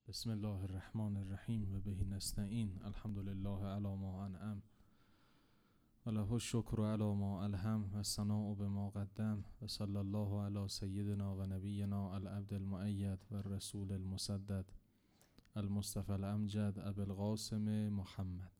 بسم الله الرحمن الرحیم و به نستعین. الحمد لله علی ما انعم و له الشکر علی ما الهم و الثناء بما قدم و صلی الله علی سیدنا و نبینا العبد المؤید و الرسول المسدد المصطفى الامجد ابی القاسم محمد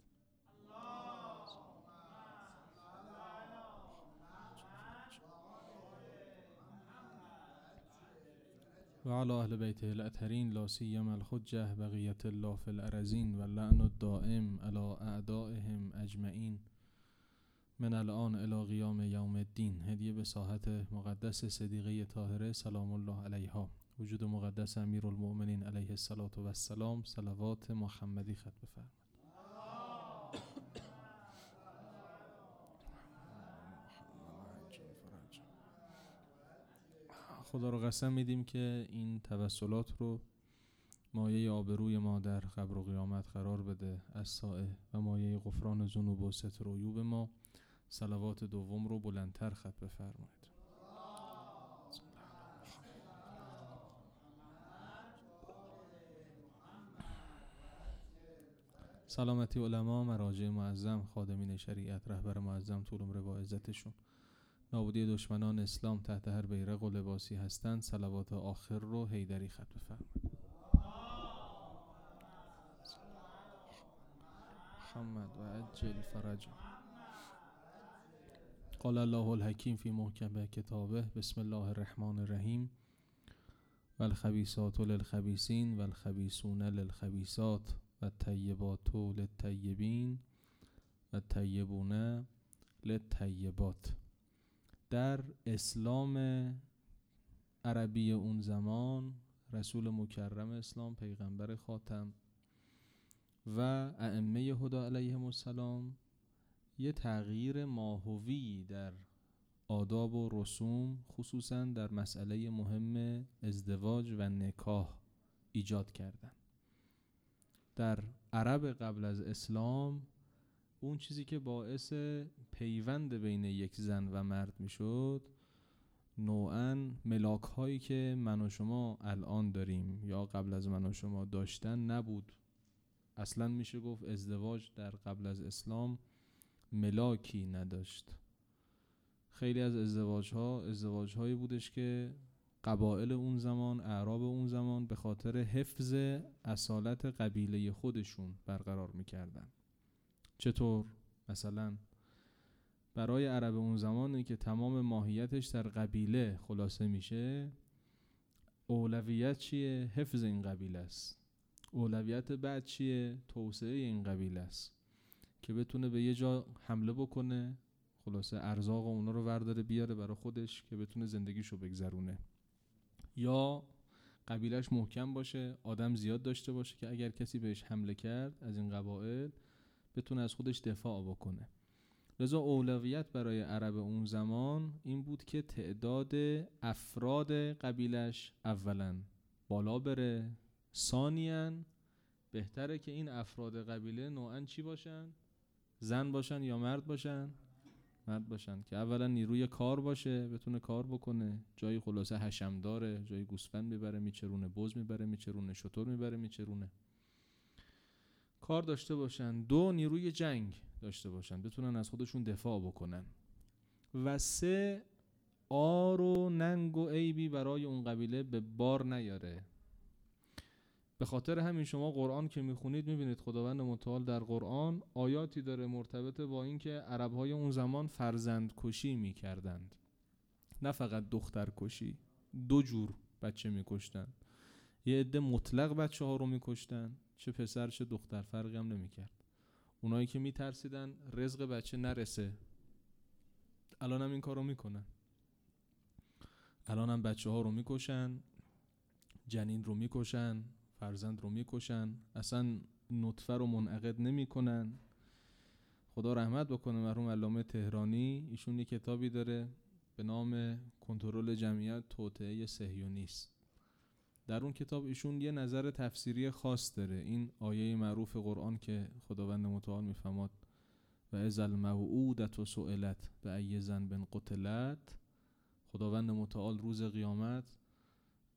و علی اهل بیته الاطهرین لا سیما الحجة بقیة الله فی الارضین و اللعن الدائم علی اعدائهم اجمعین من الان الی قیام یوم الدین. هدیه به ساحت مقدس صدیقه طاهره سلام الله علیها، وجود مقدس امیرالمؤمنین علیه الصلاة و السلام، صلوات محمدی ختم بفرمایید. خدا رو قسم میدیم که این توسلات رو مایه آبروی ما در قبر و قیامت قرار بده از سایه و مایه غفران ذنوب و ستر عیوب ما. صلوات دوم رو بلندتر ختم بفرمایید. سلامتی علما، مراجع معظم، خادمین شریعت، رهبر معظم طول عمر با عزتشون، نابودی دشمنان اسلام تحت هر بیرق و لباسی هستند. صلوات آخر رو حیدری ختم بفرمایید. محمد و عجل فرجا. قال الله الحکیم فی محکم کتابه بسم الله الرحمن الرحیم و الخبیثات للخبیثین و الخبیثون للخبیثات و الطیبات للطیبین و الطیبون للطیبات. در اسلام عربی اون زمان رسول مکرم اسلام، پیغمبر خاتم و ائمه هدی علیهم السلام یه تغییر ماهوی در آداب و رسوم خصوصا در مسئله مهم ازدواج و نکاح ایجاد کردن. در عرب قبل از اسلام اون چیزی که باعث پیوند بین یک زن و مرد میشد نوعاً ملاک هایی که من و شما الان داریم یا قبل از من و شما داشتن نبود. اصلا میشه گفت ازدواج در قبل از اسلام ملاکی نداشت. خیلی از ازدواج هایی بودش که قبایل اون زمان، اعراب اون زمان به خاطر حفظ اصالت قبیله خودشون برقرار میکردن. چطور؟ مثلا برای عرب اون زمانی که تمام ماهیتش در قبیله خلاصه میشه، اولویت چیه؟ حفظ این قبیله است. اولویت بعد چیه؟ توسعه این قبیله است که بتونه به یه جا حمله بکنه، خلاصه ارزاق اونا رو ورداره بیاره برای خودش که بتونه زندگیشو بگذرونه، یا قبیلهش محکم باشه، آدم زیاد داشته باشه که اگر کسی بهش حمله کرد از این قبایل بتونه از خودش دفاع بکنه. لذا اولویت برای عرب اون زمان این بود که تعداد افراد قبیلش اولا بالا بره، ثانیاً بهتره که این افراد قبیله نوعاً چی باشن؟ زن باشن یا مرد باشن؟ مرد باشن که اولا نیروی کار باشه، بتونه کار بکنه، جایی خلاصه حشم داره، جایی گوسفند میبره میچرونه، بز میبره میچرونه، شتر میبره میچرونه، کار داشته باشن. دو، نیروی جنگ داشته باشن، بتونن از خودشون دفاع بکنن. و سه، عار و ننگ و عیبی برای اون قبیله به بار نیاره. به خاطر همین شما قرآن که میخونید میبینید خداوند متعال در قرآن آیاتی داره مرتبط با این که عربهای اون زمان فرزند کشی میکردند. نه فقط دختر کشی، دو جور بچه میکشتن. یه عده مطلق بچه ها رو میکشتن، چه پسر چه دختر فرقی هم نمیکرد. اونایی که میترسیدن رزق بچه نرسه الان هم این کار رو میکنن. الان هم بچه ها رو میکشن، جنین رو میکشن، فرزند رو میکشن، اصلا نطفه رو منعقد نمیکنن. خدا رحمت بکنه مرحوم علامه تهرانی، ایشون یه کتابی داره به نام کنترل جمعیت توطئه صهیونیست. در اون کتاب ایشون یه نظر تفسیری خاص داره. این آیه معروف قرآن که خداوند متعال میفرماد و اذا الموءودة سئلت بأی ذنب قتلت، خداوند متعال روز قیامت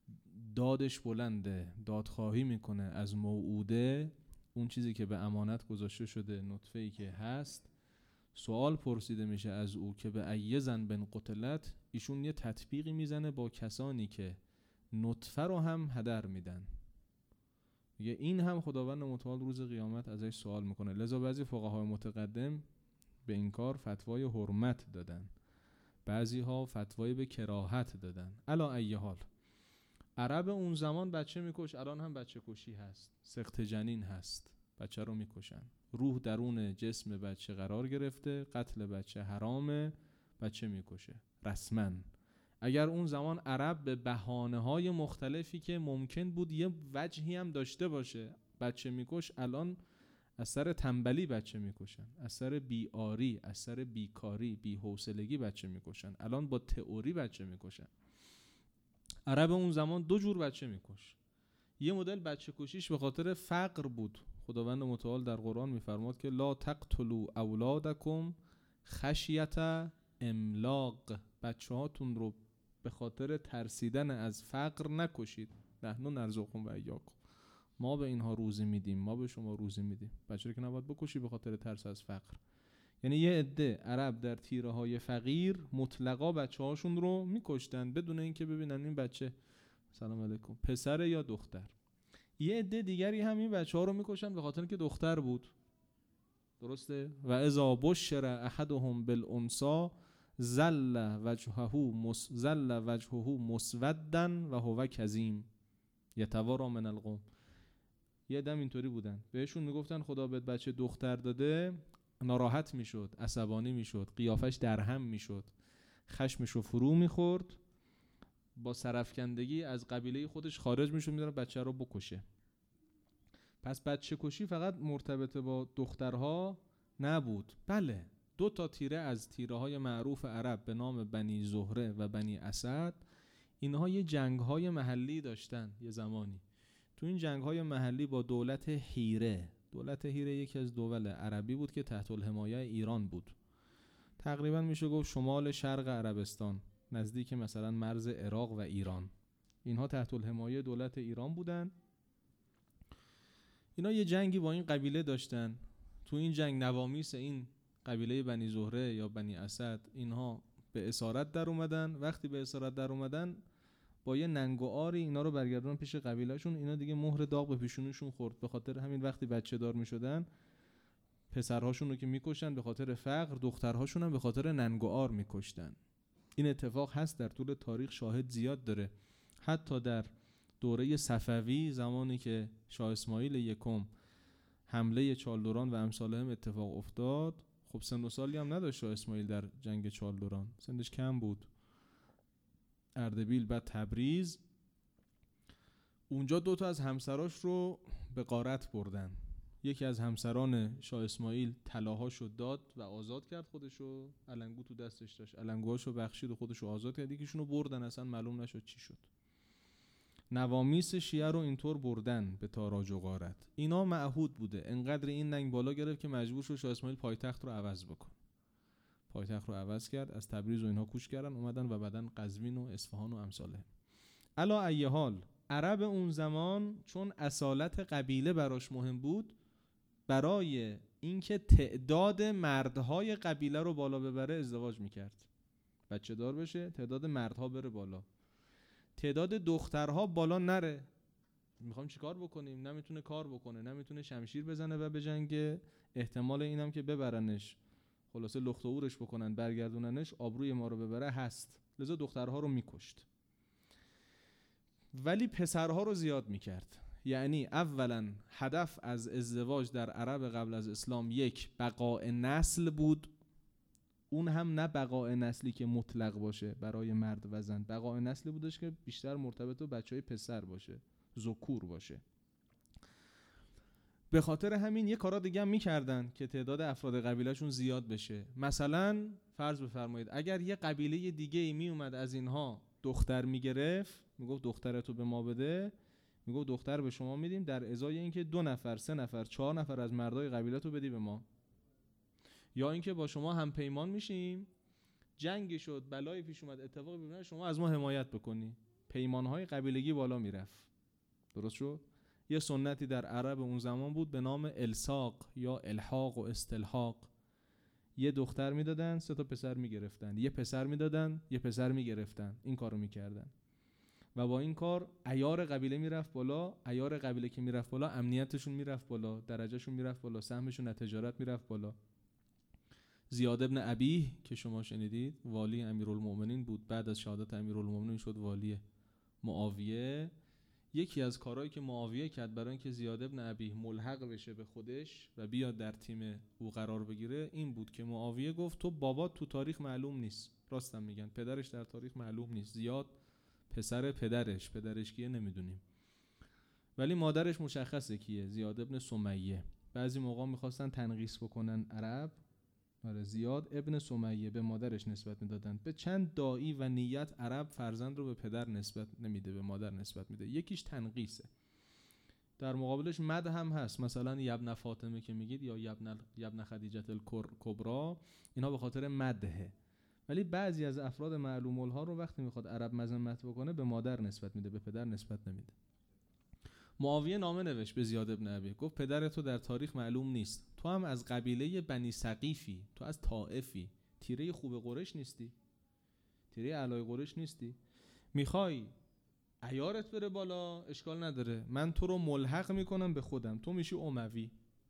دادش بلنده، دادخواهی میکنه از موعوده، اون چیزی که به امانت گذاشته شده، نطفه‌ای که هست، سوال پرسیده میشه از او که به ای ذنب قتلت، ایشون یه تطبیقی میزنه با کسانی که نطفه رو هم هدر میدن. میگه این هم خداوند متعال روز قیامت ازش سوال میکنه. لذا بعضی فقهای متقدم به این کار فتوای حرمت دادن، بعضی ها فتوای به کراهت دادن. علا ای حال عرب اون زمان بچه میکش، الان هم بچه کشی هست، سقط جنین هست، بچه رو میکشن، روح درون جسم بچه قرار گرفته، قتل بچه حرامه، بچه میکشه رسما. اگر اون زمان عرب به بهانه‌های مختلفی که ممکن بود یه وجهی هم داشته باشه بچه میکش، الان از سر تنبلی بچه میکشن، از سر بیاری، از سر بیکاری، بی‌حوصلگی بچه میکشن، الان با تئوری بچه میکشن. عرب اون زمان دو جور بچه میکش. یه مدل بچه کشیش به خاطر فقر بود. خداوند متعال در قرآن میفرماد که لا تقتلوا اولادکم خشیت املاق، بچه هاتون رو به خاطر ترسیدن از فقر نکشید. نحن نرزقکم و ایاکم، ما به اینها روزی میدیم، ما به شما روزی میدیم. بچه رو که نباید بکشی به خاطر ترس از فقر. یعنی یه عده عرب در تیره های فقیر مطلقا بچه هاشون رو میکشتن بدون اینکه ببینن این بچه سلام علیکم پسر یا دختر. یه عده دیگری هم این بچه ها رو میکشن به خاطر اینکه دختر بود. درسته؟ و اذا بشر احدهم بالانثى ظل وجهه مسودا و هو کظیم یتوارا من القوم. یه دم اینطوری بودن، بهشون میگفتن خدا بهت بچه دختر داده، ناراحت میشد، عصبانی میشد، قیافش درهم میشد، خشمشو فرو میخورد، با سرفکندگی از قبیله خودش خارج میشد، میدونه بچه رو بکشه. پس بچه کشی فقط مرتبط با دخترها نبود. بله، 2 تا تیره از تیره های معروف عرب به نام بنی زهره و بنی اسد، اینها یه جنگ های محلی داشتن یه زمانی. تو این جنگ های محلی با دولت هیره، دولت هیره یکی از دول عربی بود که تحت الحمایه ایران بود. تقریبا میشه گفت شمال شرق عربستان، نزدیک مثلا مرز عراق و ایران، اینها تحت الحمایه دولت ایران بودن. اینا یه جنگی با این قبیله داشتن. تو این جنگ نوامیس این قبیله بنی زهره یا بنی اسد اینها به اسارت در اومدن. وقتی به اسارت در اومدن با یه ننگ و آری اینا رو برگردون پیش قبیلهشون. اینا دیگه مهر داغ به پیشونشون خورد. به خاطر همین وقتی بچه دار میشدن پسرهاشون رو که میکشن به خاطر فقر، دخترهاشون هم به خاطر ننگ و آر میکشتن. این اتفاق هست در طول تاریخ، شاهد زیاد داره. حتی در دوره صفوی زمانی که شاه اسماعیل یکم حمله چالدوران و امثالهم اتفاق افتاد، خب سن و سالی هم نداشت شاه اسماعیل در جنگ چالدوران، سنش کم بود. اردبیل بعد تبریز، اونجا 2 تا از همسراش رو به غارت بردن. یکی از همسران شاه اسماعیل طلاهاشو داد و آزاد کرد خودشو، علنگو تو دستش داشت، علنگوهاشو بخشید و خودشو آزاد کرد. یکیشونو بردن، اصلا معلوم نشد چی شد. نوامیس شیعه رو اینطور بردن به تاراج و غارت. اینا معهود بوده. انقدر این ننگ بالا گرفت که مجبور شد شاه اسماعیل پایتخت رو عوض بکن. پایتخت رو عوض کرد، از تبریز و اینها کوچ کردن اومدن و بعدن قزوین و اصفهان و امثاله. علا ای حال عرب اون زمان چون اصالت قبیله براش مهم بود، برای اینکه تعداد مردهای قبیله رو بالا ببره ازدواج میکرد، بچه دار بشه، تعداد مردها بره بالا، تعداد دخترها بالا نره. میخوام چیکار بکنیم؟ نمیتونه کار بکنه، نمیتونه شمشیر بزنه و بجنگه، احتمال اینم که ببرنش، خلاصه لخت و اورش بکنن برگردوننش، آبروی ما رو ببره هست. لذا دخترها رو میکشت، ولی پسرها رو زیاد میکرد. یعنی اولا هدف از ازدواج در عرب قبل از اسلام 1 بقاء نسل بود. اون هم نه بقاء نسلی که مطلق باشه برای مرد و زن، بقاء نسلی بودش که بیشتر مرتبط به بچهای پسر باشه، ذکور باشه. به خاطر همین یه کارا دیگه هم میکردن که تعداد افراد قبیلهشون زیاد بشه. مثلا فرض بفرمایید اگر یه قبیله دیگه ای می اومد از اینها دختر میگرفت، میگفت دخترتو به ما بده، میگفت دختر به شما میدیم در ازای اینکه 2 نفر 3 نفر 4 نفر از مردای قبیلتو بدی به ما، یا اینکه با شما هم پیمان میشیم، جنگی شد، بلایی پیش اومد، اتفاقی بیفته، شما از ما حمایت بکنی. پیمانهای قبیلگی بالا میرفت. درست شد؟ یه سنتی در عرب اون زمان بود به نام الساق یا الحاق و استلحاق. یه دختر میدادن 3 تا پسر میگرفتن، یه پسر میدادن یه پسر میگرفتن، این کارو میکردن و با این کار عیار قبیله میرفت بالا. عیار قبیله که میرفت بالا امنیتشون میرفت بالا، درجهشون میرفت بالا، سهمشون از تجارت میرفت بالا. زیاد ابن ابیه که شما شنیدید والی امیرالمومنین بود، بعد از شهادت امیرالمومنین شد والی معاویه. یکی از کارهایی که معاویه کرد برای اینکه زیاد ابن ابیه ملحق بشه به خودش و بیاد در تیم او قرار بگیره این بود که معاویه گفت تو بابات تو تاریخ معلوم نیست. راستم میگن، پدرش در تاریخ معلوم نیست. زیاد پسر پدرش کیه نمیدونیم، ولی مادرش مشخصه کیه، زیاد ابن سمیه. بعضی موقع میخواستن تنقیص بکنن عرب، زیاد ابن سمیه به مادرش نسبت میدادن. به چند داعی و نیت عرب فرزند رو به پدر نسبت نمیده، به مادر نسبت میده. یکیش تنقیصه، در مقابلش مد هم هست. مثلا یبن فاطمه که میگید یا یبن خدیجه الکبرا، اینا به خاطر مدحه. ولی بعضی از افراد معلوم الها رو وقتی میخواد عرب مذمت بکنه به مادر نسبت میده، به پدر نسبت نمیده. معاویه نامه نوشت به زیاد ابن ابی، گفت پدر تو در تاریخ معلوم نیست، تو هم از قبیله بنی ثقیفی، تو از طائفی، تیره خوب قریش نیستی، تیره اعلای قریش نیستی، میخوای عیارت بره بالا اشکال نداره، من تو رو ملحق میکنم به خودم، تو میشی اموی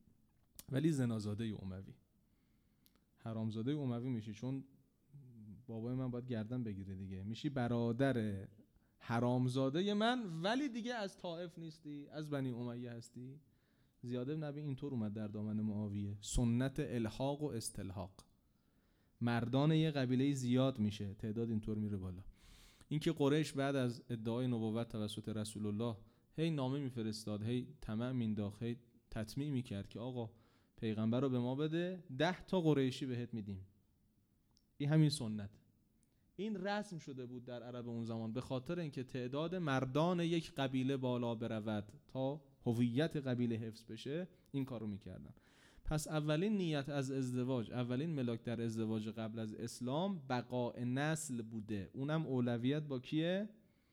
ولی زنازاده اموی، حرامزاده اموی میشی، چون بابای من باید گردن بگیره دیگه، میشی برادر حرامزاده من ولی دیگه از طائف نیستی، از بنی امیه هستی. زیاد ابن ابی اینطور اومد در دامن معاویه. سنت الحاق و استلحاق، مردان یه قبیله زیاد میشه، تعداد اینطور میره بالا. اینکه قریش بعد از ادعای نبوت توسط رسول الله هی نامه میفرستاد، هی طمع مینداخت، هی تطمیع میکرد که آقا پیغمبر رو به ما بده، 10 تا قریشی بهت میدیم. این همین سنت، این رسم شده بود در عرب اون زمان به خاطر اینکه تعداد مردان یک قبیله بالا برود تا هویت قبیله حفظ بشه، این کارو میکردن. پس اولین نیت از ازدواج، اولین ملاک در ازدواج قبل از اسلام بقاء نسل بوده، اونم اولویت با کیه؟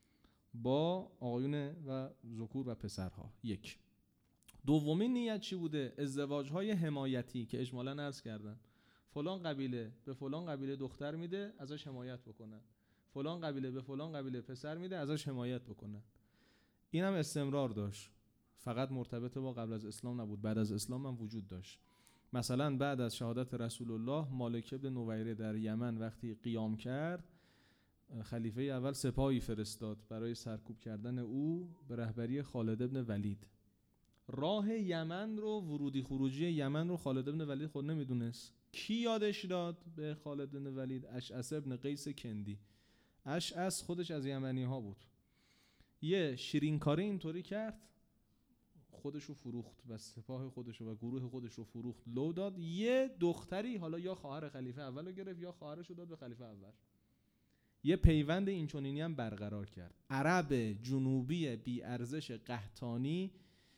با آقایون و ذکور و پسرها. یک. دومین نیت چی بوده؟ ازدواج‌های حمایتی که اجمالاً عرض کردن، فلان قبیله به فلان قبیله دختر میده ازش حمایت بکنن، فلان قبیله به فلان قبیله پسر میده ازش حمایت بکنن. این هم استمرار داشت، فقط مرتبط با قبل از اسلام نبود، بعد از اسلام هم وجود داشت. مثلا بعد از شهادت رسول الله مالک بن نویره در یمن وقتی قیام کرد، خلیفه اول سپاهی فرستاد برای سرکوب کردن او به رهبری خالد بن ولید. راه یمن رو، ورودی خروجی یمن رو خالد بن ولید خود نمیدونست. کی یادش داد به خالد بن ولید؟ اشعث ابن قیس کندی. اشعث خودش از یمنی ها بود. یه شیرینکاری اینطوری کرد، خودشو فروخت و سپاه خودشو و گروه خودشو فروخت، لو داد. یه دختری، حالا یا خواهر خلیفه اول رو گرفت یا خواهرشو داد به خلیفه اول. یه پیوند اینچنینی هم برقرار کرد. عرب جنوبی بی ارزش قحطانی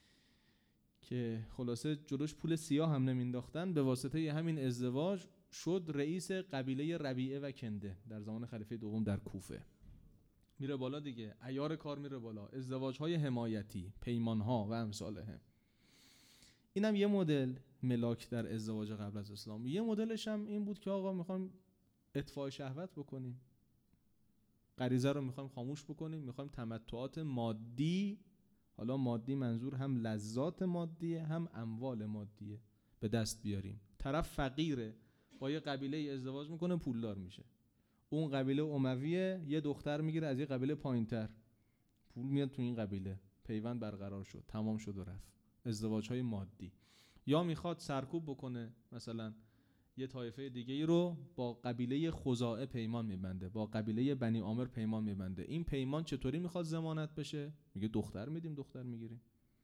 که خلاصه جلوش پول سیاه هم نمینداختن، به واسطه همین ازدواج شد رئیس قبیله ربیعه و کنده در زمان خلیفه دوم در کوفه. میره بالا دیگه، عیار کار میره بالا، ازدواج‌های حمایتی، پیمان‌ها و امثالهم. اینم یه مدل ملاک در ازدواج قبل از اسلام. یه مدلش هم این بود که آقا میخوایم اطفاء شهوت بکنیم، غریزه رو میخوایم خاموش بکنیم، میخوایم تمتعات مادی، حالا مادی منظور هم لذات مادیه هم اموال مادیه، به دست بیاریم. طرف فقیره، با یه قبیله ازدواج میکنه پولدار میشه، اون قبیله امویه یه دختر میگیره از یه قبیله پایینتر، پول میاد تو این قبیله، پیوند برقرار شد، تمام شد و رفت. ازدواج‌های مادی. یا میخواد سرکوب بکنه، مثلا یه طایفه دیگه ای رو با قبیله خزاعه پیمان میبنده، با قبیله بنی عامر پیمان میبنده. این پیمان چطوری میخواد ضمانت بشه؟ میگه دختر میدیم، دختر میگیریم.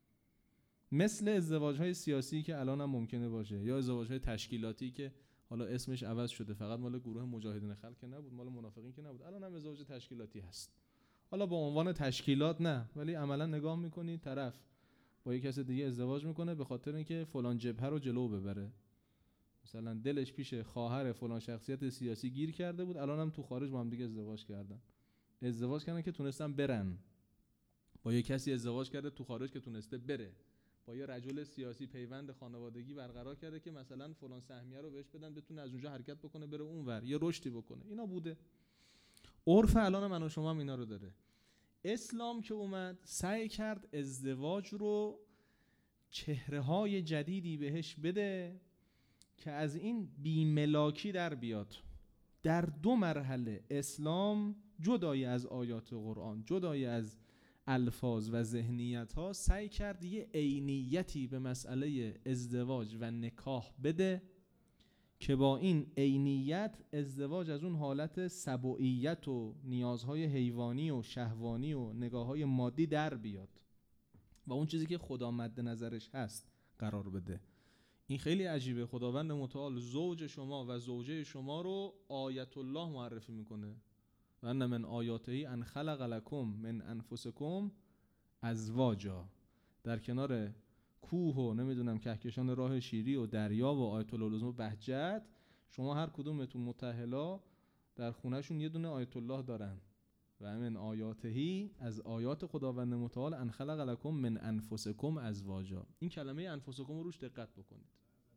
مثل ازدواج‌های سیاسی که الان هم ممکنه باشه، یا ازدواج‌های تشکیلاتی که حالا اسمش عوض شده، فقط مال گروه مجاهدین خلق که نبود، مال منافقین که نبود، الان هم ازدواج تشکیلاتی هست. حالا با عنوان تشکیلات نه، ولی عملا نگاه میکنی طرف با یک کس دیگه ازدواج میکنه به خاطر اینکه فلان جبهه رو جلو ببره. مثلا دلش پیش خواهر فلان شخصیت سیاسی گیر کرده بود، الان هم تو خارج با هم دیگه ازدواج کردن. ازدواج کردن که تونستن برن، با یه کسی ازدواج کرده تو خارج که تونسته بره، با یه رجل سیاسی پیوند خانوادگی برقرار کرده که مثلا فلان سهمیه رو بهش بدن بتونه از اونجا حرکت بکنه بره اونور، یه رشدی بکنه. اینا بوده. عرف الان من و شما هم اینا رو داره. اسلام که اومد سعی کرد ازدواج رو چهره‌های جدیدی بهش بده که از این بیملاکی در بیاد. در 2 مرحله اسلام جدای از آیات قرآن، جدای از الفاظ و ذهنیت ها، سعی کرد یه عینیتی به مسئله ازدواج و نکاح بده که با این عینیت ازدواج از اون حالت سبوعیت و نیازهای حیوانی و شهوانی و نگاه‌های مادی در بیاد و اون چیزی که خدا مد نظرش هست قرار بده. این خیلی عجیبه. خداوند متعال زوج شما و زوجه شما رو آیت الله معرفی میکنه. و ان من آیاته ان خلق لکم من انفسکم ازواجا. در کنار کوه و نمیدونم کهکشان راه شیری و دریا و آیت الله و بهجت، شما هر کدومتون متأهلا در خونهشون یه دونه آیت الله دارن. و من آیاتهی، از آیات خداوند متعال، ان خلق لکم من انفسکم ازواجا. این کلمه انفسکم رو روش دقت بکنید.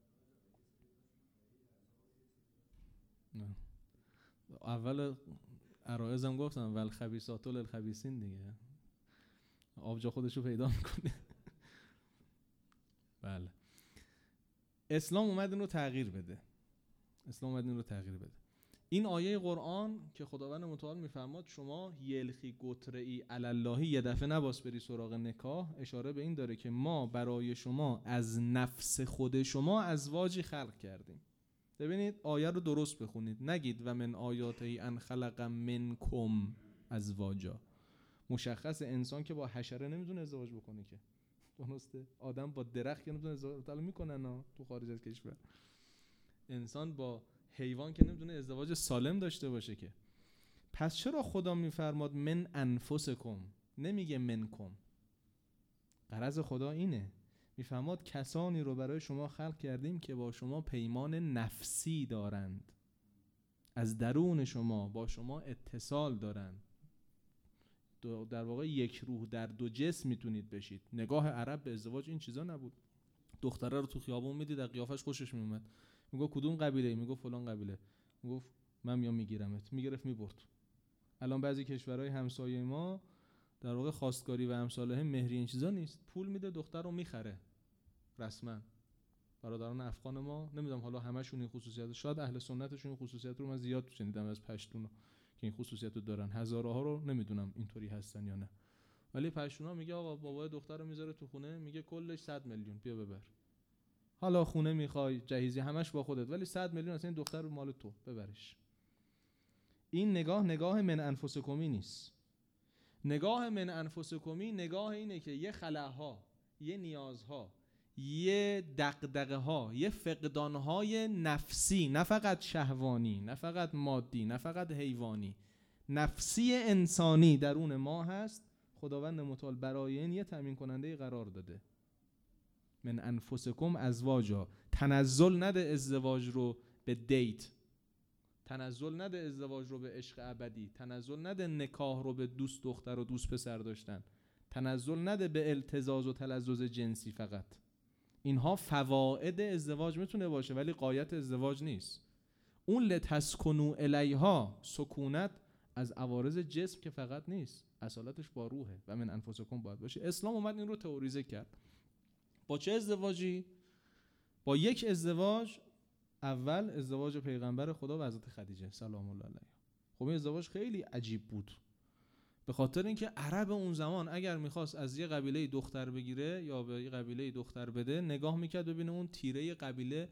اول عرایزم گفتم ول خبیثات للخبیثین دیگه، آبجا خودشو پیدا میکنه. بله، اسلام اومد این رو تغییر بده. این آیه قرآن که خداوند متعال میفرماد شما یلخی گترئی علاللهی، یه دفعه نباس بری سراغ نکاح، اشاره به این داره که ما برای شما از نفس خود شما ازواجی خلق کردیم. ببینید آیه رو درست بخونید، نگید و من آیاته ان خلق منکم ازواجا. مشخص انسان که با حشره نمیتونه ازدواج بکنه که، درسته؟ آدم با درخت که نمیتونه ازدواج میکنن تو خارج از کشور. انسان با حیوان که نمیتونه ازدواج سالم داشته باشه که. پس چرا خدا میفرماد من انفسکم، نمیگه منکم؟ غرض خدا اینه، میفرماد کسانی رو برای شما خلق کردیم که با شما پیمان نفسی دارند، از درون شما با شما اتصال دارند. در واقع یک روح در 2 جسم میتونید بشید. نگاه عرب به ازدواج این چیزا نبود. دختره رو تو خیابون میدید در قیافش خوشش میومد، میگه کدوم قبیله؟ میگه فلان قبیله. میگفت من میام میگیرمت، میگرفت میبرد. الان بعضی کشورهای همسایه ما در واقع خواستگاری و امثاله مهری این چیزا نیست، پول میده دختر رو میخره رسما. برادران افغان ما نمیدونم حالا همشون این خصوصیت، شاید اهل سنتشون این خصوصیت رو من زیاد شنیدم از پشتونا که این خصوصیت رو دارن، هزاره ها رو نمیدونم اینطوری هستن یا نه، ولی پشتونا میگه آقا بابای دختر رو میذاره تو خونه، میگه کلش 100 میلیون بیا ببر. حالا خونه میخوای جهیزی همش با خودت، ولی 100 میلیون اصلا این دختر رو مال تو، ببرش. این نگاه من انفسکمی نیست. نگاه من انفسکمی نگاه اینه که یه خلاها، یه نیازها، یه دغدغه‌ها، یه فقدانهای نفسی، نه فقط شهوانی، نه فقط مادی، نه فقط حیوانی، نفسی انسانی درون ما هست. خداوند متعال برای این یه تامین کننده قرار داده. من انفسکم ازواجا. تنزل نده ازدواج رو به دیت، تنزل نده ازدواج رو به عشق ابدی، تنزل نده نکاح رو به دوست دختر و دوست پسر داشتن، تنزل نده به التزاز و تلذذ جنسی. فقط اینها فواید ازدواج میتونه باشه ولی غایت ازدواج نیست. اون لتسکنوا الیها، سکونت از عوارض جسم که فقط نیست، اصالتش با روحه و من انفسکم باید باشه. اسلام اومد این رو تئوریزه کرد. با چه ازدواجی؟ با یک ازدواج. اول ازدواج پیغمبر خدا و حضرت خدیجه سلام الله علیها. خب این ازدواج خیلی عجیب بود، به خاطر اینکه عرب اون زمان اگر میخواست از یه قبیله دختر بگیره یا به یه قبیله دختر بده، نگاه میکرد ببینه اون تیره قبیله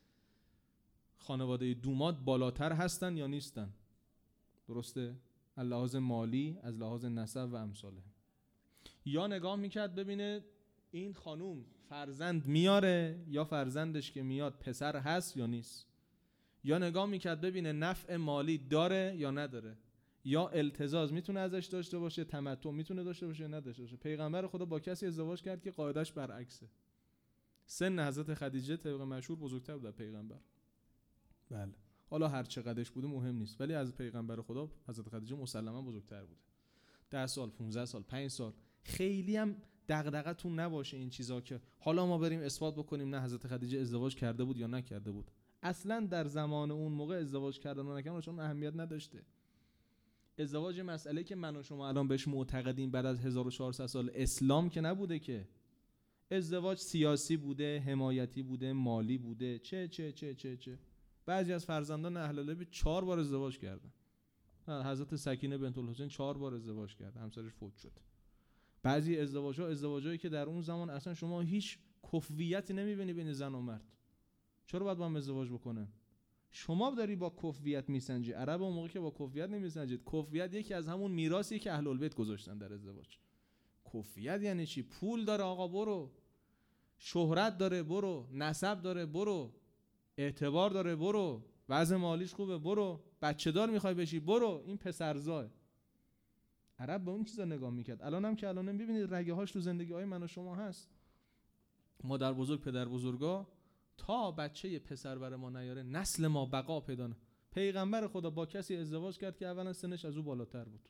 خانواده دوماد بالاتر هستن یا نیستن، درسته؟ از لحاظ مالی، از لحاظ نسب و امثاله. یا نگاه میکرد ببینه این خانوم فرزند میاره یا فرزندش که میاد پسر هست یا نیست. یا نگاه میکرد ببینه نفع مالی داره یا نداره، یا التزاز میتونه ازش داشته باشه، تمتع میتونه داشته باشه یا نداشته باشه. پیغمبر خدا با کسی ازدواج کرد که قاعدش برعکسه. سن حضرت خدیجه طبق مشهور بزرگتر بود پیغمبر. بله. حالا هر چقدرش بوده مهم نیست، ولی از پیغمبر خدا حضرت خدیجه مسلما بزرگتر بوده. 10 سال، 15 سال، 5 سال. خیلی هم دغدغتون نباشه این چیزا که حالا ما بریم اثبات بکنیم نه حضرت خدیجه ازدواج کرده بود یا نکرده بود. اصلا در زمان اون موقع ازدواج کردن و نکردن چون اهمیت نداشته. ازدواج مسئله که من و شما الان بهش معتقدیم بعد از 1400 سال اسلام که نبوده که. ازدواج سیاسی بوده، حمایتی بوده، مالی بوده، چه. بعضی از فرزندان اهل بیت 4 بار ازدواج کردن. حضرت سکینه بنت الحسین 4 بار ازدواج کرد، همسرش فوت شد. بعضی ازدواجایی که در اون زمان اصلا شما هیچ کفویتی نمیبینی بین زن و مرد. چرا باید با هم ازدواج بکنن؟ شما داری با کفویت میسنجی. عرب اون موقع که با کفویت نمیسنجید. کفویت یکی از همون میراثی که اهل بیت گذاشتن در ازدواج. کفویت یعنی چی؟ پول داره آقا برو، شهرت داره برو، نسب داره برو، اعتبار داره برو، وضع مالیش خوبه برو، بچه دار میخوای بشی برو، این پسرزاه. عرب به اون چیزا نگاه میکرد. الان هم که الان ببینید رگه هاش تو زندگی های من و شما هست. مادر بزرگ، پدر بزرگا تا بچه پسر بر ما نیاره نسل ما بقا پیدا نه. پیغمبر خدا با کسی ازدواج کرد که اولا سنش از او بالاتر بود.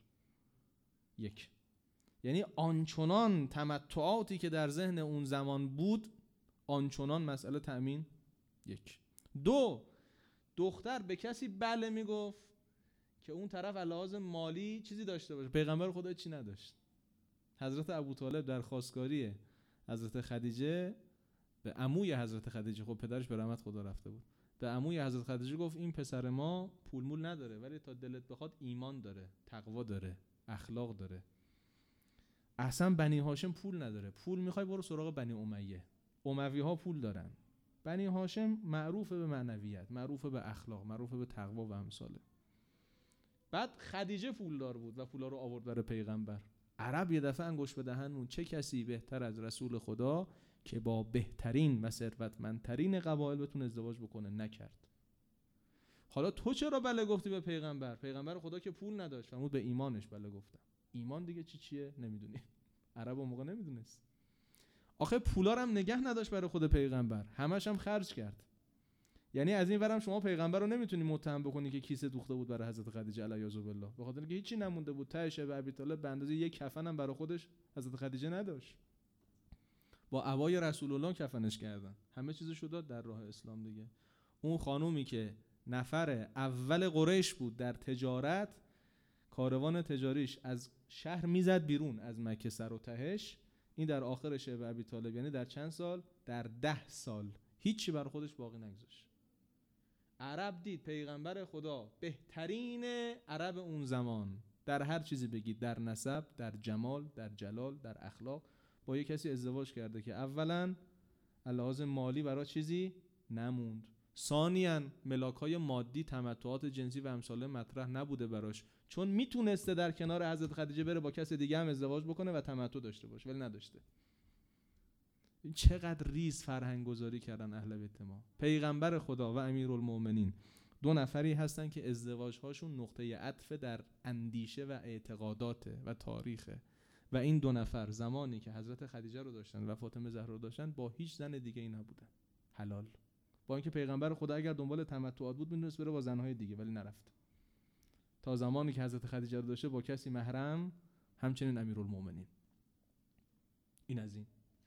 1. یعنی آنچنان تمتعاتی که در ذهن اون زمان بود آنچنان مسئله تأمین. 1. 2. دختر به کسی بله میگفت که اون طرف لحاظ مالی چیزی داشته باشه. پیغمبر خدا چی نداشت. حضرت ابوطالب در خواستگاری حضرت خدیجه به عموی حضرت خدیجه، خب پدرش به رحمت خدا رفته بود، به عموی حضرت خدیجه گفت این پسر ما پول مول نداره ولی تا دلت بخواد ایمان داره، تقوا داره، اخلاق داره. اصلا بنی هاشم پول نداره، پول میخوای برو سراغ بنی امیه. اموی ها پول دارن. بنی هاشم معروف به معنویت، معروف به اخلاق، معروف به تقوا و امثاله. بعد خدیجه پولدار بود و پولا رو آورد برای پیغمبر. عرب یه دفعه انگوش به دهن مون. چه کسی بهتر از رسول خدا که با بهترین و ثروتمندترین قبایل بتونه ازدواج بکنه؟ نکرد. حالا تو چرا بله گفتی به پیغمبر؟ پیغمبر خدا که پول نداشت، فرمود به ایمانش بله گفتم. ایمان دیگه چیه نمیدونی. عرب اون موقع نمیدونست. آخه پولا رو هم نگه نداشت برای خود پیغمبر، همش هم خرج کرد. یعنی از این ورم شما پیغمبر رو نمیتونی متهم بکنی که کیسه دوخته بود برای حضرت خدیجه علیها بالله، به خاطر اینکه هیچی نمونده بود. تهش به ابی طالب به اندازه یک کفن هم برای خودش حضرت خدیجه نداشت. با عبای رسول الله کفنش کردن، همه چیزشو داد در راه اسلام دیگه. اون خانومی که نفر اول قریش بود در تجارت، کاروان تجاریش از شهر میزد بیرون از مکه سر و تهش، این در آخر شب ابی طالب، یعنی در چند سال؟ در 10 سال هیچی برای خودش باقی نگذاشت. عرب دید پیغمبر خدا بهترین عرب اون زمان در هر چیزی بگید، در نسب، در جمال، در جلال، در اخلاق، با یک کسی ازدواج کرده که اولا لحاظ مالی برای چیزی نموند، ثانیاً ملاک‌های مادی، تمتعات جنسی و امثال مطرح نبوده براش، چون میتونسته در کنار حضرت خدیجه بره با کسی دیگه هم ازدواج بکنه و تمتع داشته باشه ولی نداشته. این چقدر ریز فرهنگ گذاری کردن اهل بیت ما. پیغمبر خدا و امیرالمؤمنین 2 نفری هستن که ازدواج هاشون نقطه عطف در اندیشه و اعتقادات و تاریخه و این 2 نفر زمانی که حضرت خدیجه رو داشتن و فاطمه زهرا رو داشتن با هیچ زن دیگه ای نبودن حلال. با اینکه پیغمبر خدا اگر دنبال تمتعات بود می‌دونست بره با زنهای دیگه ولی نرفت. تا زمانی که حضرت خدیجه رو داشته با کسی محرم، همچنین امیرالمؤمنین. این از این.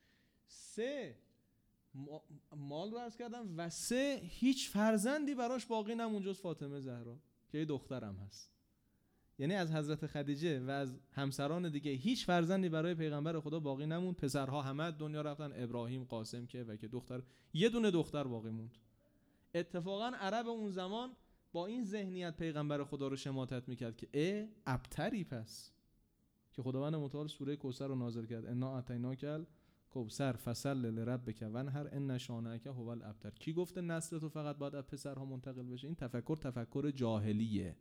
3 مال رو عرض کردم و 3 هیچ فرزندی براش باقی نموند جز فاطمه زهرا که یه دخترم هست. یعنی از حضرت خدیجه و از همسران دیگه هیچ فرزندی برای پیغمبر خدا باقی نموند. پسرها همه دنیا رفتن، ابراهیم، قاسم که و که دختر، یه دونه دختر باقی موند. اتفاقا عرب اون زمان با این ذهنیت پیغمبر خدا رو شماتت میکرد که ابتری پس که خداوند متعال سوره کوثر رو نازل کرد، انا اعطیناک کوثر فصل لربک وانحر ان شانئک هو الابتر. کی گفته نسل تو فقط باید از پسرها منتقل بشه؟ این تفکر جاهلیه.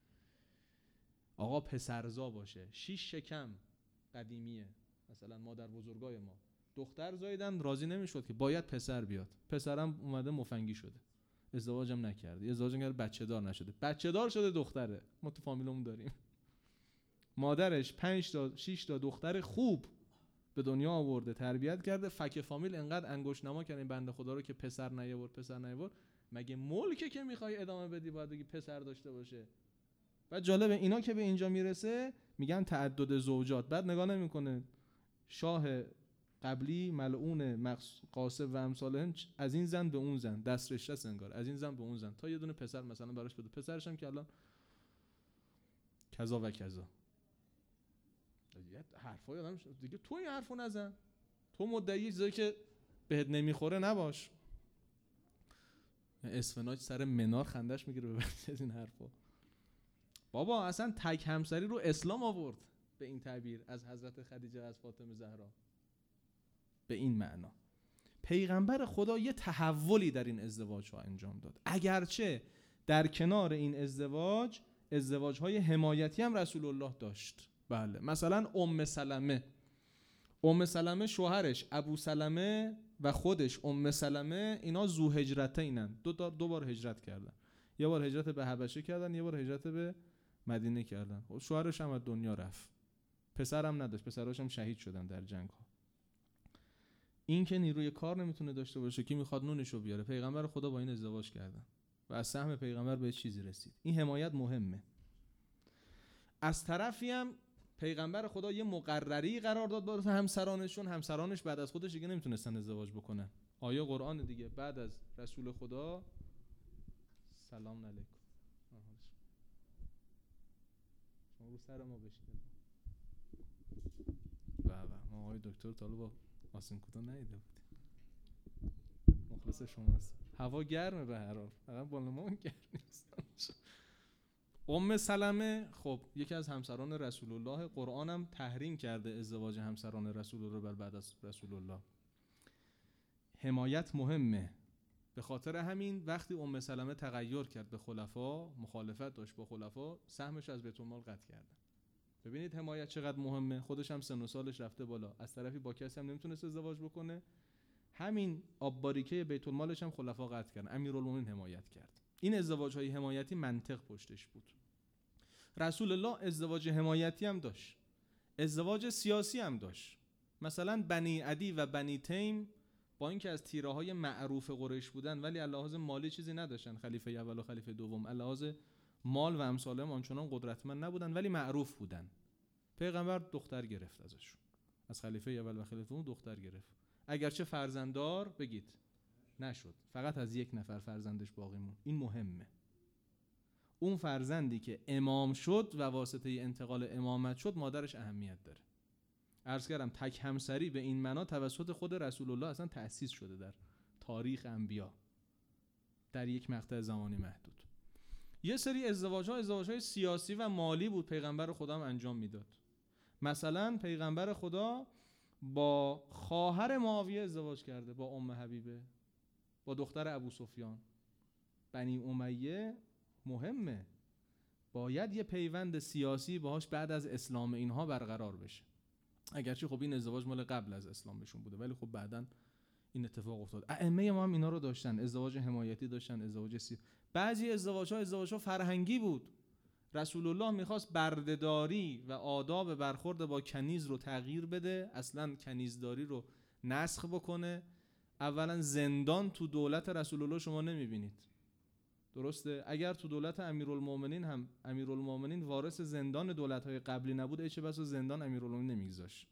آقا پسرزا باشه، 6 شکم قدیمیه. مثلا مادر بزرگای ما دختر زاییدن راضی نمیشد که باید پسر بیاد، پسرم اومده مفنگی شده، ازدواجم نکرده، ازدواج کرده بچه دار نشده، بچه دار شده دختره. ما تو فامیلمون داریم مادرش 5 تا 6 تا دختر خوب به دنیا آورده، تربیت کرده، فک فامیل انقدر انگشت نما کردن بنده خدا رو که پسر نیاورد. مگه ملکه که میخوای ادامه بدی باید بگی پسر داشته باشه؟ بعد جالبه اینا که به اینجا میرسه میگن تعدد زوجات، بعد نگاه نمیکنه شاه قبلی ملعون قاسم و امثالهم از این زن به اون زن دست رشته انگار، از این زن به اون زن، تا یه دونه پسر مثلا براش بده، پسرش هم که الان کذا و کذا. حرفای آدم دیگه تو این حرفو نزن، تو مدعی چیزایی که بهت نمیخوره نباش. اسفناج سر منار خندش میگیره به از این حرفا. بابا اصلا تک همسری رو اسلام آورد به این تعبیر، از حضرت خدیجه از فاطمه زهرا به این معنا. پیغمبر خدا یه تحولی در این ازدواج ها انجام داد، اگرچه در کنار این ازدواج های حمایتی هم رسول الله داشت. بله، مثلا ام سلمه شوهرش ابو سلمه و خودش ام سلمه اینا ذو هجرتینن، دو بار هجرت کردن، یه بار هجرت به حبشه کردن، یه بار هجرت به مدینه کردن. شوهرش هم از دنیا رفت، پسرم نداشت، پسراش هم شهید شدن در جنگ ها. این که نیروی کار نمیتونه داشته باشه کی میخواد نونشو بیاره؟ پیغمبر خدا با این ازدواج کردن و از سهم پیغمبر به چیزی رسید. این حمایت مهمه. از طرفی هم پیغمبر خدا یه مقرری قرار داد برای همسرانشون، همسرانش بعد از خودش دیگه نمیتونستن ازدواج بکنن. آیه قرآن دیگه، بعد از رسول خدا سلام علیکم شما رو سر ما بشید. ما آقای دکتر طالب با آسین کوتاه ندیده بودیم. مخلص شماست. هوا گرمه به هر حال، فقط بالا ما گرم نیست. ام سلمه خب یکی از همسران رسول الله، قرآن هم تحریم کرده ازدواج همسران رسول الله بر بعد از رسول الله. حمایت مهمه. به خاطر همین وقتی ام سلمه تغییر کرد به خلفا، مخالفت داشت با خلفا، سهمش از بیت المال قطع کردن. ببینید حمایت چقدر مهمه. خودش هم سن و سالش رفته بالا، از طرفی با کسی هم نمیتونست ازدواج بکنه، همین آب باریکه بیت المالش هم خلفا قطع کردن، امیرالمومنین حمایت کرد. این ازدواج‌های حمایتی منطق پشتش بود. رسول الله ازدواج حمایتی هم داشت، ازدواج سیاسی هم داشت. مثلا بنی عدی و بنی تیم با اینکه از تیره‌های معروف قریش بودن ولی لحاظ مالی چیزی نداشتن، خلیفه اول و خلیفه دوم لحاظ مال و امثالهم آنچنان قدرتمند نبودن ولی معروف بودن. پیغمبر دختر گرفت ازشون، از خلیفه اول و خلیفه دوم دختر گرفت، اگرچه فرزنددار بگید نشد، فقط از یک نفر فرزندش باقی موند. این مهمه. اون فرزندی که امام شد و واسطه انتقال امامت شد مادرش اهمیت داره. عرض کردم تک همسری به این معنا توسط خود رسول الله اصلا تأسیس شده در تاریخ انبیا در یک مقطع زمانی محدود. یه سری ازدواج‌های سیاسی و مالی بود پیغمبر خدا هم انجام میداد. مثلا پیغمبر خدا با خواهر معاویه ازدواج کرده، با ام حبیبه، با دختر ابو سفیان. بنی امیه مهمه، باید یه پیوند سیاسی باهاش بعد از اسلام اینها برقرار بشه، اگرچه خب این ازدواج مال قبل از اسلامشون بوده ولی خب بعداً این اتفاق افتاد. ائمه ما هم اینا رو داشتن، ازدواج حمایتی داشتن، ازدواج بعضی ازدواج‌ها فرهنگی بود. رسول الله میخواست بردهداری و آداب برخورد با کنیز رو تغییر بده، اصلا کنیزداری رو نسخ بکنه. اولا زندان تو دولت رسول الله شما نمیبینید، درسته؟ اگر تو دولت امیرالمومنین هم امیرالمومنین وارث زندان دولت‌های قبلی نبود، چه بسا زندان امیرالمومنین نمیگذاشت.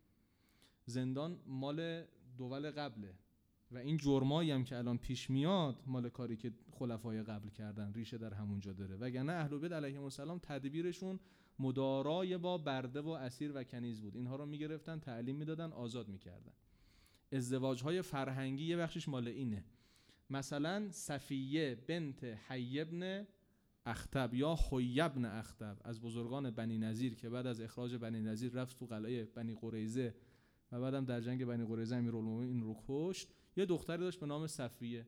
زندان مال دول قبله و این جرمایی هم که الان پیش میاد مال کاری که خلفای قبل کردن، ریشه در همونجا داره. وگرنه اهل بیت علیهم السلام تدبیرشون مدارای با برده و اسیر و کنیز بود. اینها رو میگرفتن، تعلیم میدادن، آزاد میکردن. ازدواج‌های فرهنگی یه بخشش مال اینه. مثلا صفیه بنت حی بن اخطب یا حی بن اخطب از بزرگان بنی نضیر که بعد از اخراج بنی نضیر رفت تو قلعه بنی قریظه و بعدم در جنگ بنی قریظه امیرالمومنین رو کشت. یه دختری داشت به نام صفیه.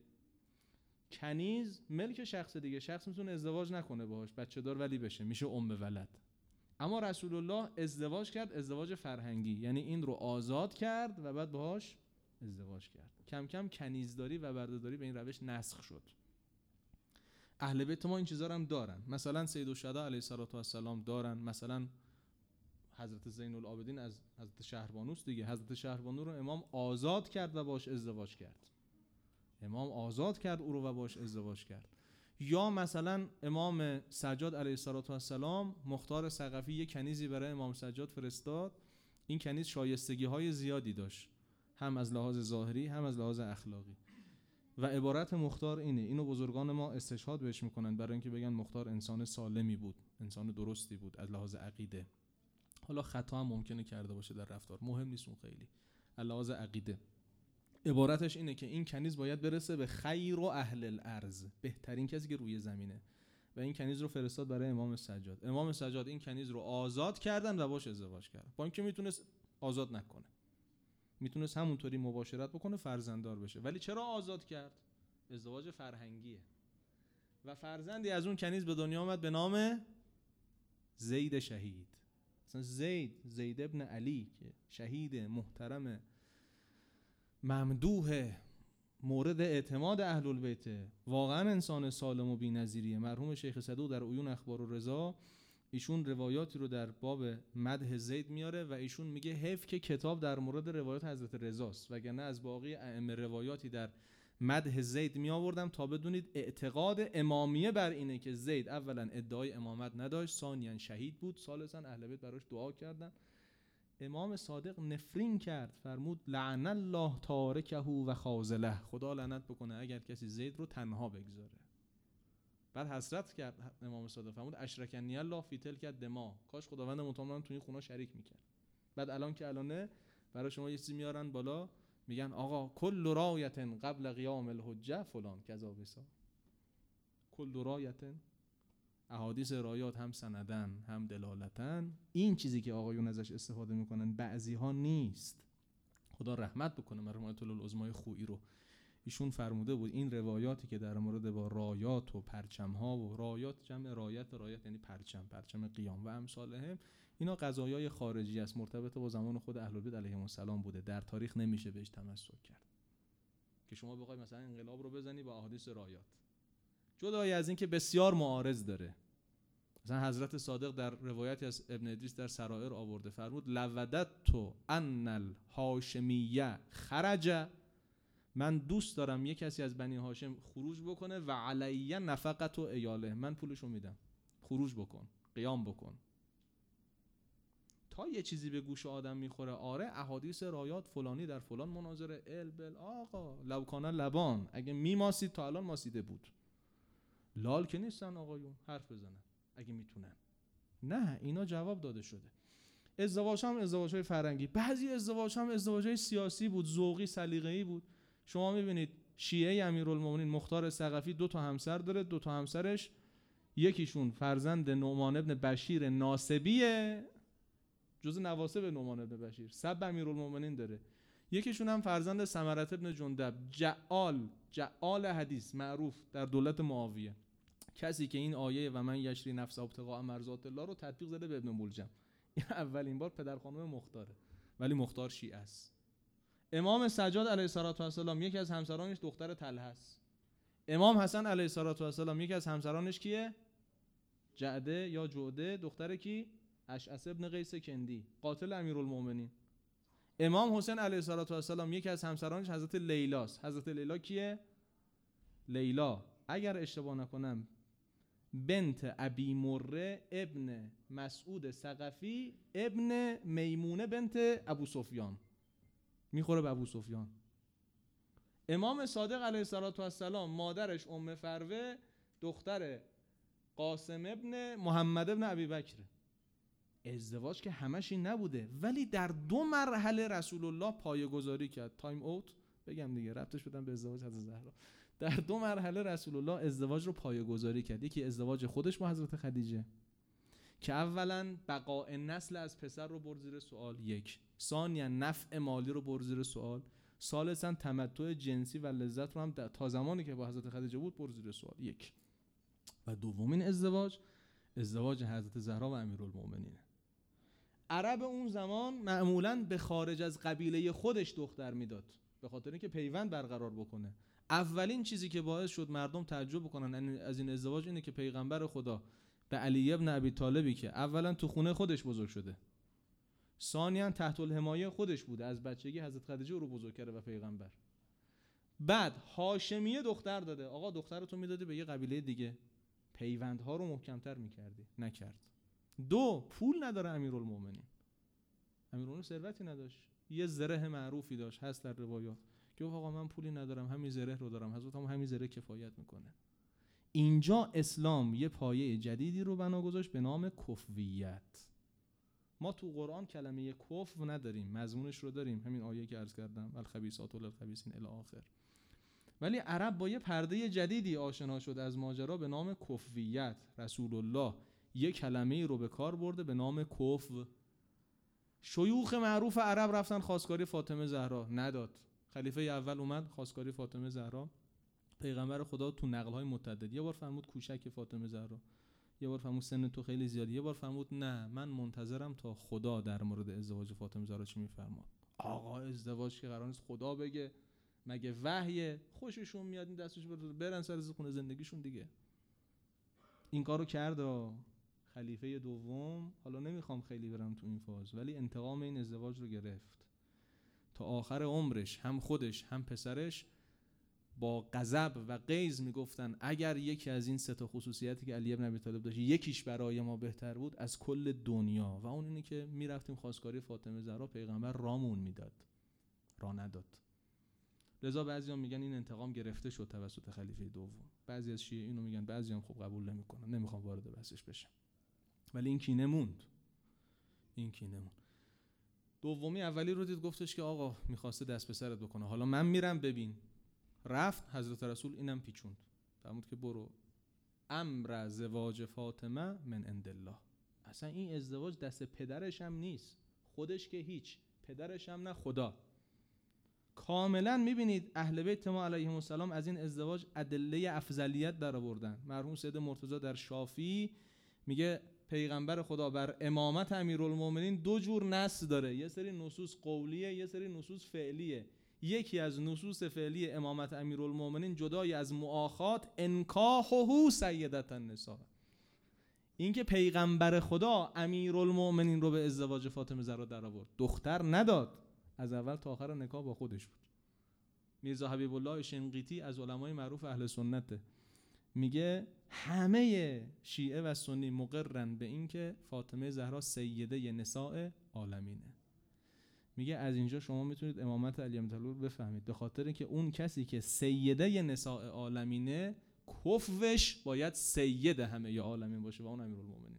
کنیز ملک شخص دیگه، شخص میتونه ازدواج نکنه باهاش، بچه دار ولی بشه، میشه ام ولد. اما رسول الله ازدواج کرد، ازدواج فرهنگی، یعنی این رو آزاد کرد و بعد باهاش ازدواج کرد. کم کم کنیزداری و بردهداری به این روش نسخ شد. اهل بیت ما این چیزا رو هم دارن، مثلا سید الشهدا علیه الصلوة و السلام دارن، مثلا حضرت زین العابدین از حضرت شهربانوست دیگه. حضرت شهربانو رو امام آزاد کرد و باش ازدواج کرد. امام آزاد کرد او رو و باش ازدواج کرد. یا مثلا امام سجاد علیه السلام، مختار ثقفی یک کنیزی برای امام سجاد فرستاد. این کنیز شایستگی های زیادی داشت، هم از لحاظ ظاهری هم از لحاظ اخلاقی. و عبارت مختار اینه، اینو بزرگان ما استشهاد بهش میکنن برای اینکه بگن مختار انسان سالمی بود، انسان درستی بود از لحاظ عقیده. حالا خطا هم ممکنه کرده باشه در رفتار، مهم نیست اون خیلی. از لحاظ عقیده عبارتش اینه که این کنیز باید برسه به خیر و اهل الارض، بهترین کسی که روی زمینه. و این کنیز رو فرستاد برای امام سجاد. امام سجاد این کنیز رو آزاد کردن و باش ازدواج کرد. با اینکه میتونست آزاد نکنه، میتونست همونطوری مباشرت بکنه، فرزنددار بشه. ولی چرا آزاد کرد؟ ازدواج فرهنگیه. و فرزندی از اون کنیز به دنیا آمد به نام زید شهید. مثلا زید ابن علی که شهید محترم ممدوح مورد اعتماد اهل البیت، واقعا انسان سالم و بی‌نظیریه. مرحوم شیخ صدوق در عیون اخبار الرضا ایشون روایاتی رو در باب مدح زید میاره و ایشون میگه حیف که کتاب در مورد روایات حضرت رضاست، وگرنه از باقی ائمه روایاتی در مدح زید می آوردم تا بدونید اعتقاد امامیه بر اینه که زید اولا ادعای امامت نداشت، ثانیاً شهید بود، ثالثاً اهل بیت براش دعا کردن. امام صادق نفرین کرد، فرمود لعن الله تارکه و خاذله، خدا لعنت بکنه اگر کسی زید رو تنها بگذاره. بعد حسرت کرد امام صادق، فرمود اشرکنی الله فی تلک الدماء، کاش خداوند متعال تو این خونه شریک میکرد. بعد الان که الانه برای شما یه چیزی میارن بالا، میگن آقا کل رایت قبل قیام الحجه فلان کذا بسا. کل رایت، احادیث رایات هم سندن هم دلالتن، این چیزی که آقایون ازش استفاده میکنن بعضی ها نیست. خدا رحمت بکنه مرحوم آیت الله العظمای خویی رو، ایشون فرموده بود این روایاتی که در مورد با رایات و پرچم ها، و رایات جمع رایت یعنی پرچم قیام و امثالهم، اینا قضایای خارجی است، مرتبط با زمان خود اهل بیت علیهم السلام بوده، در تاریخ نمیشه بهش تمسک کرد. که شما بخوای مثلا انقلاب رو بزنی با احادیث رایات، جدای از این که بسیار معارض داره. مثلا حضرت صادق در روایتی از ابن ادریس در سرائر آورده، فرمود لوددت ان الهاشمیه خرج، من دوست دارم یک کسی از بنی هاشم خروج بکنه و علیه نفقت و ایاله، من پولشو میدم، خروج بکن، قیام بکن. تا یه چیزی به گوش آدم میخوره، آره احادیث رایات فلانی در فلان مناظره البل، آقا لوکانه لبان، اگه میماسید تا الان ماسیده بود. لال که نیستن آقایون حرف بزنن اگه میتونن. نه، اینا جواب داده شده. ازدواج هم ازدواج‌های فرهنگی، بعضی ازدواج هم ازدواج‌های سیاسی بود، ذوقی سلیقه‌ای بود. شما میبینید شیعه امیرالمومنین مختار ثقفی 2 تا همسر داره، 2 تا همسرش یکیشون فرزند نعمان ابن بشیر ناصبیه، جز نواسب نعمان ابن بشیر، سب امیرالمومنین داره. یکیشون هم فرزند ثمرة ابن جندب، جعال حدیث معروف در دولت معاویه، کسی که این آیه و من یشری نفس ابتغاء مرضات الله رو تطبیق زده به ابن ملجم. این اولین بار پدر خانم مختاره، ولی مختار شیعه است. امام سجاد علیه السلام یکی از همسرانش دختر طلحه است. امام حسن علیه السلام یکی از همسرانش کیه؟ جعده یا جعده، دختر کی؟ اشعث ابن قیس کندی، قاتل امیرالمومنین. امام حسین علیه السلام یکی از همسرانش حضرت لیلاست. حضرت لیلا کیه؟ لیلا اگر اشتباه نکنم بنت ابی مره ابن مسعود ثقفی ابن میمونه بنت ابو سفیان، میخوره به ابو سفیان. امام صادق علیه السلام مادرش ام فروه دختر قاسم ابن محمد ابن ابی بکر. ازدواج که همش این نبوده، ولی در 2 مرحله رسول الله پایه‌گذاری کرد. تایم اوت بگم دیگه، ربطش بدم به ازدواج حضرت زهرا. در 2 مرحله رسول الله ازدواج رو پایه‌گذاری کرد. یکی ازدواج خودش با حضرت خدیجه که اولا بقاء نسل از پسر رو برد زیر سوال، یک. ثانیا نفع مالی رو برد زیر سوال. ثالثا تمتع جنسی و لذت رو هم تا زمانی که با حضرت خدیجه بود برد زیر سوال، یک. و دومین ازدواج حضرت زهرا و امیرالمومنین. عرب اون زمان معمولاً به خارج از قبیله خودش دختر میداد به خاطر اینکه پیوند برقرار بکنه. اولین چیزی که باعث شد مردم تعجب بکنن از این ازدواج اینه که پیغمبر خدا به علی ابن ابی طالبی که اولا تو خونه خودش بزرگ شده، ثانیاً تحت الحمایه خودش بوده، از بچگی حضرت خدیجه رو بزرگ کرده و پیغمبر. بعد هاشمیه دختر داده. آقا دخترتو میدادی به یه قبیله دیگه، پیوندها رو محکمتر میکردی، نکرد. 2 پول نداره امیرالمومنین. امیرالمومنین ثروتی نداشت، یه زره معروفی داشت، هست در روایات که آقا من پولی ندارم، همین زره رو دارم. حضرت هم همین زره کفایت میکنه. اینجا اسلام یه پایه جدیدی رو بنا گذاشت به نام کفویت. ما تو قرآن کلمه کفو نداریم، مضمونش رو داریم، همین آیه که عرض کردم الخبیثات للخبیثین الی آخر. ولی عرب با یه پرده جدیدی آشنا شد از ماجرا به نام کفویت. رسول الله یه کلمه‌ای رو به کار برده به نام کفو. شیوخ معروف عرب رفتن خواستگاری فاطمه زهرا، نداد. خلیفه اول اومد خواستگاری فاطمه زهرا، پیغمبر خدا تو نقل‌های متعدد یه بار فرمود کوچک فاطمه زهرا، یه بار فرمود سن تو خیلی زیادی، یه بار فرمود نه من منتظرم تا خدا در مورد ازدواج فاطمه زهرا چی میفرماد. آقا ازدواج که قرار نیست خدا بگه، مگه وحیه؟ خوششون میاد این دستش برن سر خونه زندگیشون دیگه. این کارو کرد خلیفه دوم. حالا نمیخوام خیلی برم تو این فاز، ولی انتقام این ازدواج رو گرفت. تا آخر عمرش هم خودش هم پسرش با غضب و غیظ میگفتن اگر یکی از این 3 خصوصیتی که علی بن ابی طالب داشت یکیش برای ما بهتر بود از کل دنیا، و اون اینه که میرفتیم خواستگاری فاطمه زهرا، پیغمبر رامون میداد، را نداد. لذا بعضیان میگن این انتقام گرفته شد توسط خلیفه دوم. بعضی از شیعه اینو میگن، بعضیان خب قبول نمیکنن. نمیخوام وارد بحثش بشم، ولی این کینه موند. دومی اولی رو دید، گفتش که آقا میخواسته دست به سرت بکنه، حالا من میرم ببین. رفت حضرت رسول اینم پیچوند، فرمود که برو امر زواج فاطمه من عند الله. اصلا این ازدواج دست پدرش هم نیست، خودش که هیچ، پدرش هم نه، خدا. کاملا میبینید اهل بیت ما علیهم السلام از این ازدواج ادله افضلیت در آوردن. مرحوم سید مرتضی در شافی میگه پیغمبر خدا بر امامت امیرالمومنین 2 جور نص داره، یه سری نصوص قولیه، یه سری نصوص فعلیه. یکی از نصوص فعلی امامت امیرالمومنین جدای از مؤاخات انکاحه سیدة النساء، این که پیغمبر خدا امیرالمومنین رو به ازدواج فاطمه زهرا در آورد، دختر نداد، از اول تا آخر نکاح با خودش بود. میرزا حبیب الله شنقیطی از علمای معروف اهل سنته، میگه همه شیعه و سنی مقرن به این که فاطمه زهرا سیده نساء عالمینه. میگه از اینجا شما میتونید امامت علی بن طالب بفهمید، به خاطر که اون کسی که سیده نساء عالمینه کفوش باید سید همه عالمین باشه و اون امیرالمومنین.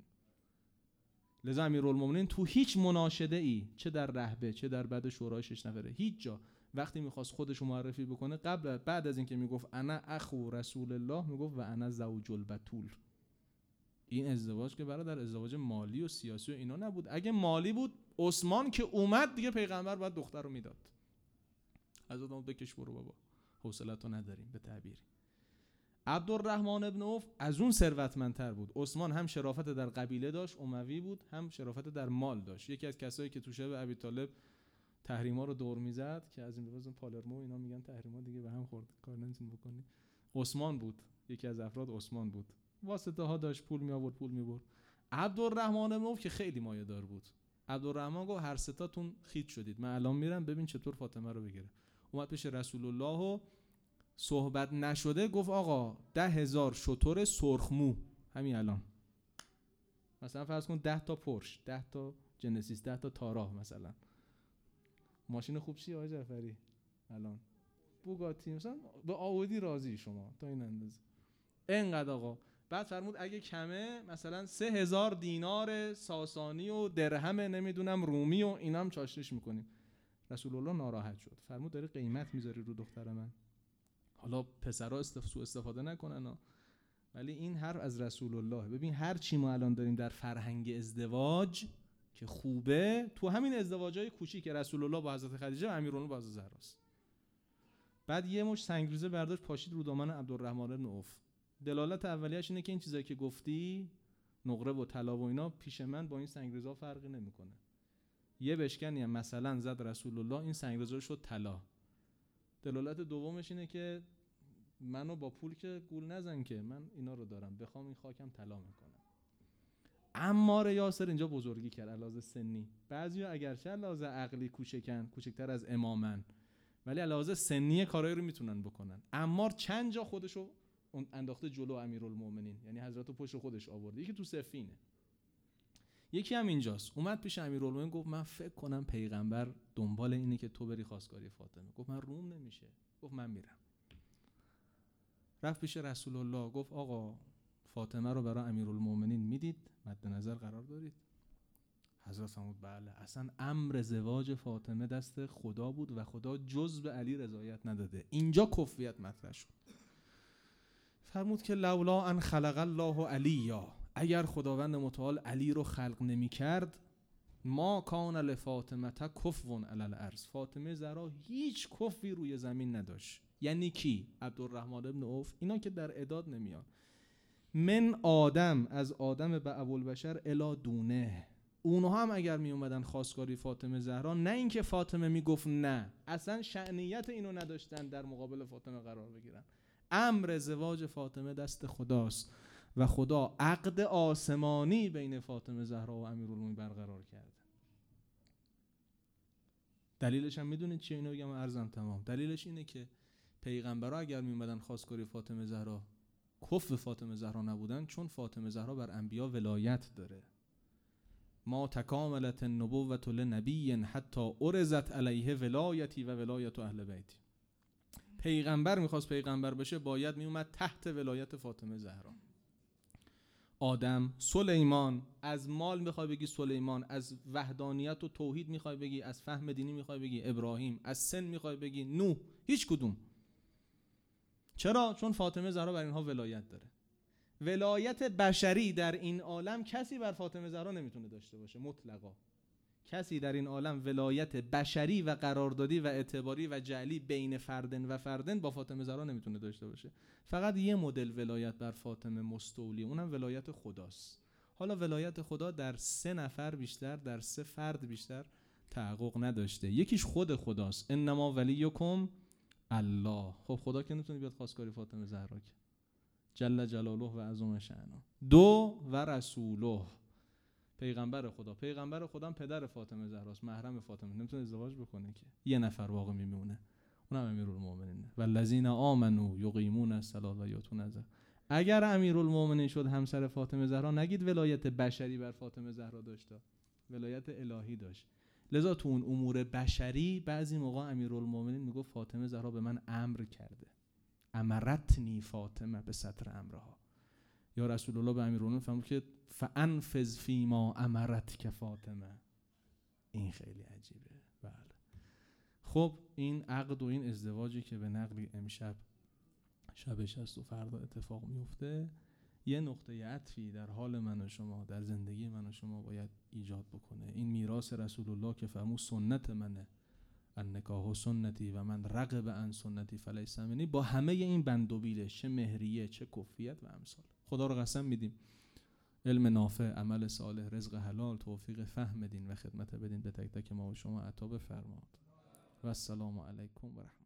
لذا امیرالمومنین تو هیچ مناشده ای، چه در رهبه چه در بعد شورای 6 نفره، هیچ جا وقتی میخواست خودش رو معرفی بکنه بعد از اینکه میگفت انا اخو رسول الله، میگفت و انا زوج البتول. این ازدواج که برادر ازدواج مالی و سیاسی و اینا نبود. اگه مالی بود عثمان که اومد دیگه پیغمبر باید دختر رو میداد. حضرت عمر بکش برو بابا، حوصله‌تو نداریم به تعبیری. عبدالرحمن ابن عوف از اون ثروتمندتر بود. عثمان هم شرافت در قبیله داشت، اموی بود، هم شرافت در مال داشت. یکی از کسایی که تو شب ابی طالب تحریما رو دور میزد که از این ببازم پالرمو اینا میگن تحریما دیگه به هم خورد، کار نمیتونی بکنی، عثمان بود. یکی از افراد عثمان بود، واسطه ها داشت، پول می آورد پول می برد. عبدالرحمن ابن عوف که خیلی مایه دار بود. عبدالرحمن گفت هر ستاتون خیت شدید، من الان میرم ببین چطور فاطمه رو بگیره. اومد پیش رسول الله و صحبت نشده گفت آقا 10,000 شتر سرخمو همین الان، مثلا فرض کن 10 تا پورش، 10 تا جنسیس، 10 تا تارا، مثلا ماشین خوب چیه آقای جعفری الان؟ بوگاتی مثلا، به آودی راضی شما تا این اندازه، اینقدر آقا. بعد فرمود اگه کمه مثلا 3,000 دینار ساسانی و درهم نمیدونم رومی و اینام چاشنیش میکنیم. رسول الله ناراحت شد، فرمود داری قیمت میذاری رو دختر من. حالا پسرها سوء استفاده نکنن ولی این حرف از رسول الله. ببین هر چی ما الان داریم در فرهنگ ازدواج که خوبه، تو همین ازدواجای کوچیک که رسول الله با حضرت خدیجه و امیرالمومنین با حضرت زهراست. بعد یه مش سنگریزه برداشت پاشید رو دامن عبدالرحمن بن عوف. دلالت اولیه‌اش اینه که این چیزایی که گفتی، نقره و طلا و اینا، پیش من با این سنگریزه فرقی نمیکنه. یه بشکنی هم مثلا زد رسول الله، این سنگریزه شد طلا. دلالت دومش اینه که منو با پول که گول نزن که من اینا رو دارم، بخوام این خاکم طلا میکنم. عمار یاسر اینجا بزرگی کرد علاوه سنی. بعضیا اگرچه علاوه عقلی کوچکتر از امامن، ولی علاوه سنی کارایی رو میتونن بکنن. عمار چند جا خودشو انداخته جلو امیرالمومنین، یعنی حضرت پشت خودش آورده. یکی تو صفینه، یکی هم اینجاست. اومد پیش امیرالمومنین گفت من فکر کنم پیغمبر دنبال اینه که تو بری خواستگاری فاطمه. گفت من روم نمیشه. گفت من میرم. رفت پیش رسول الله گفت آقا فاطمه رو برای امیرالمومنین میدید، مد نظر قرار دارید؟ حضرت فرمود بله، اصلا امر زواج فاطمه دست خدا بود و خدا جز به علی رضایت نداده. اینجا کفریت مطرح شد. فرمود که لولا ان خلق الله علیا، اگر خداوند متعال علی رو خلق نمی کرد، ما کان لفاطمه کفو علی الارض، فاطمه زهرا هیچ کفی روی زمین نداشت. یعنی کی؟ عبدالرحمن ابن عوف، اینا که در اعداد نمیان. من آدم، از آدم به ابوالبشر الی دونه، اونها هم اگر می اومدن خواستگاری فاطمه زهرا، نه اینکه فاطمه میگفت نه، اصلا شأنیت اینو نداشتن در مقابل فاطمه قرار بگیرن. امر زواج فاطمه دست خداست و خدا عقد آسمانی بین فاطمه زهرا و امیرالمومنین برقرار کرده. دلیلش هم میدونید چیه؟ اینو بگم عرضم تمام. دلیلش اینه که پیغمبرا اگر می اومدن خواستگاری فاطمه زهرا، کفر فاطمه زهرا نبودن، چون فاطمه زهرا بر انبیا ولایت داره. ما تکاملت النبوة لنبی حتی ارزت علیه ولایتی و ولایت اهل بیتی. پیغمبر میخواست پیغمبر بشه باید میومد تحت ولایت فاطمه زهرا. آدم، سلیمان، از مال میخوای بگی سلیمان، از وحدانیت و توحید میخوای بگی، از فهم دینی میخوای بگی ابراهیم، از سن میخوای بگی نوح، هیچ کدوم. چرا؟ چون فاطمه زهرا بر اینها ولایت داره. ولایت بشری در این عالم کسی بر فاطمه زهرا نمیتونه داشته باشه مطلقا. کسی در این عالم ولایت بشری و قراردادی و اعتباری و جعلی بین فردن و فردن با فاطمه زهرا نمیتونه داشته باشه. فقط یه مدل ولایت بر فاطمه مستولی، اونم ولایت خداست. حالا ولایت خدا در 3 نفر بیشتر، در 3 فرد بیشتر تحقق نداشته. یکیش خود خداست، انما ولیکم الله. خب خدا که نمیتونه بیاد خواستگاری فاطمه زهرا که، جل جلاله و عظیم شأنه. 2 و رسوله، پیغمبر خدا. پیغمبر خدا هم پدر فاطمه زهراست، محرم فاطمه، نمیتونه ازدواج بکنه که. یه نفر واقع میمونه، اونم امیرالمومنین. والذین آمنوا یقیمون الصلاة و یؤتون الزکاة. اگر امیرالمومنین شد همسر فاطمه زهرا، نگید ولایت بشری بر فاطمه زهرا داشته، ولایت الهی داشت. لذا تو اون امور بشری بعضی موقع امیرالمومنین میگفت فاطمه زهرا به من امر کرده، امرتنی فاطمه به سطر امرها. یا رسول الله به امیرالمومنین فرمود که فانفذ فیما امرتک فاطمه. این خیلی عجیبه. بله. خب این عقد و این ازدواجی که به نقلی امشب شبش است و فردا اتفاق میفته، یه نقطه عطفی در حال من و شما، در زندگی من و شما باید ایجاد بکنه. این میراث رسول الله که فرمود سنت منه، النکاح سنتی و من رغب عن سنتی فلیس منی، با همه این بند و بیلش، چه مهریه چه کفیت و امثال. خدا رو قسم میدیم علم نافع، عمل صالح، رزق حلال، توفیق فهم دین و خدمت بدین به تک تک ما و شما عطا بفرماد. و السلام علیکم و رحمت